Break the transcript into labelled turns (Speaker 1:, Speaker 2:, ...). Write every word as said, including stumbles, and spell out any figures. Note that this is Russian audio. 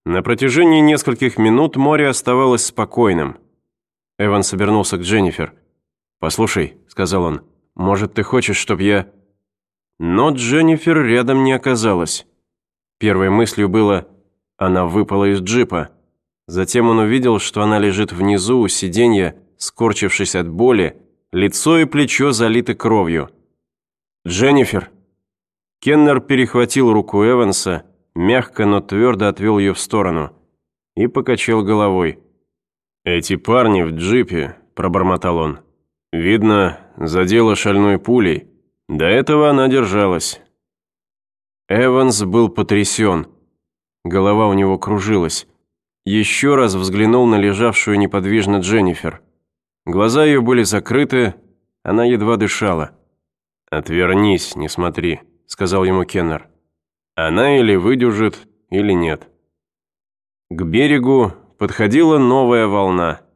Speaker 1: На протяжении нескольких минут море оставалось спокойным. Эванс обернулся к Дженнифер. «Послушай», — сказал он, — «может, ты хочешь, чтобы я...» Но Дженнифер рядом не оказалась. Первой мыслью было: она выпала из джипа. Затем он увидел, что она лежит внизу у сиденья, скорчившись от боли, лицо и плечо залиты кровью. «Дженнифер!» Кеннер перехватил руку Эванса, мягко, но твердо отвел ее в сторону и покачал головой. «Эти парни в джипе», – пробормотал он. «Видно, задела шальной пулей. До этого она держалась». Эванс был потрясен. Голова у него кружилась. Еще раз взглянул на лежавшую неподвижно Дженнифер. Глаза ее были закрыты, она едва дышала. «Отвернись, не смотри», – сказал ему Кеннер. «Она или выдержит, или нет». К берегу подходила новая волна.